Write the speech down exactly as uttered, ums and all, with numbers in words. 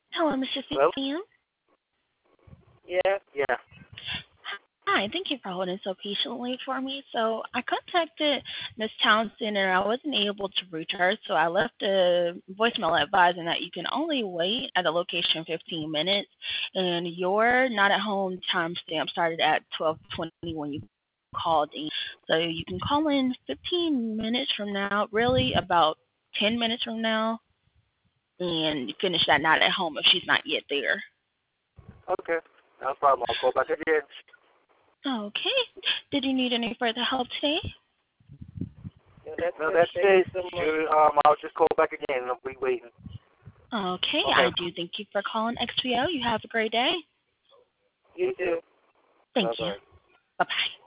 Hello, Mister Hello? Sam. Yeah, yeah. Hi, thank you for holding so patiently for me. So I contacted Miss Townsend and I wasn't able to reach her, so I left a voicemail advising that you can only wait at a location fifteen minutes, and your not at home timestamp started at twelve twenty when you called in. So you can call in fifteen minutes from now, really about ten minutes from now, and finish that not at home if she's not yet there. Okay. No problem. I'll call back again. Okay. Did you need any further help today? No, that's No, it. that's Thank you it. so much. You, um, I'll just call back again. I'll be waiting. Okay, Okay. I do thank you for calling X P O. You have a great day. You too. Thank you. Bye-bye. Bye-bye.